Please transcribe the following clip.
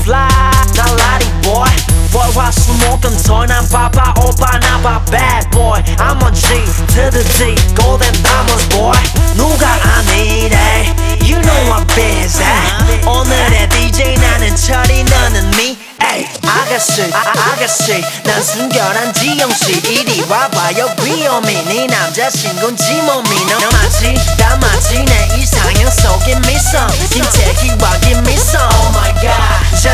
fly 나 라리 boy 월화수목금토일 난 바빠 오빠 나봐 bad boy I'm on G to the D golden diamonds boy 누가 아니래 You know I'm busy 오늘의 DJ 나는 철이 너는 me 에이 아가씨 난 순결한 지영씨 이리 와봐요 귀요미 네 남자친구인지 몸이 너 마치 다 마치 내 이상형 속에 미소 김태희와 김미소 Oh my god